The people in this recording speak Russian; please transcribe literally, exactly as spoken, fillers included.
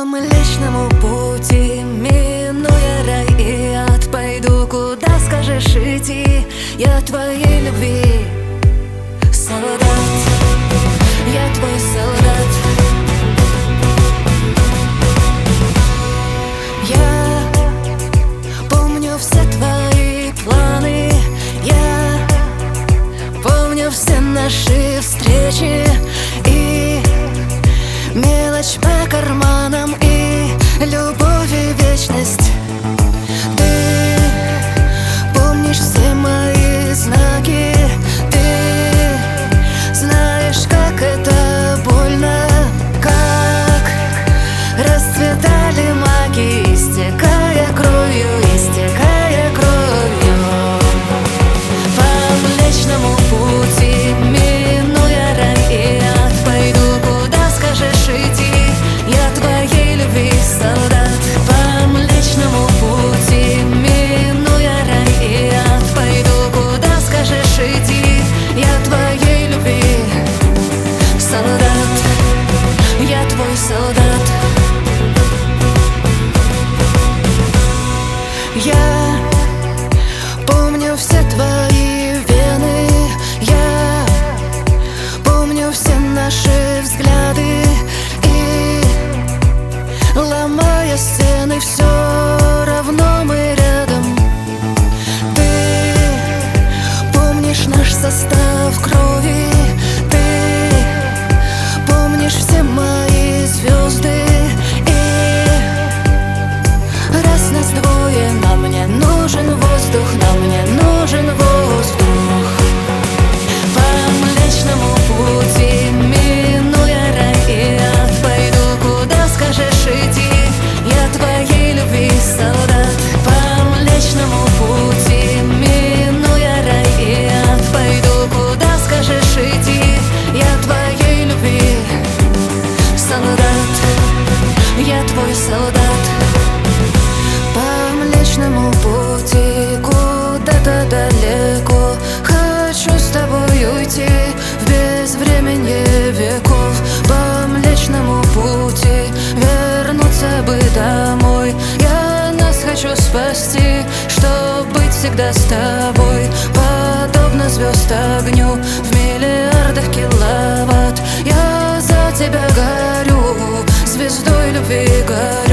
По Млечному пути, минуя рай и ад, пойду, куда скажешь идти. Я твоей любви солдат, я твой солдат. Я помню все твои планы, я помню все наши встречи и мелочь по карманам, и любовь и вечность. Ты помнишь все мои знаки, ты знаешь, как это больно, как расцветали маки, истекая кровью, истекая кровью. По Млечному пути, минуя рай и ад, пойду, куда скажешь идти. Я твоей любви солдат. По Млечному пути, минуя рай и ад, пойду, куда скажешь идти. Я твоей любви солдат, я твой солдат. Я помню все твои вены, я помню все наши взгляды, и ломая стены, все равно мы рядом. Ты помнишь наш состав крови, ты помнишь все мои звезды, и раз нас двое, нам мне нужен воздух, нам мне нужен воздух. По Млечному пути, минуя рай и ад, пойду, куда скажешь идти. Я твоей любви солдат. По Млечному пути, минуя рай и ад, пойду, куда скажешь идти. Я твоей любви солдат, я твой солдат. По Млечному пути, куда-то далеко, хочу с тобой уйти в безвременье веков. По Млечному пути, вернуться бы домой. Я нас хочу спасти, чтоб быть всегда с тобой. Подобно звезд огню в миллиардах киловатт, я за тебя горю, звездой любви горю.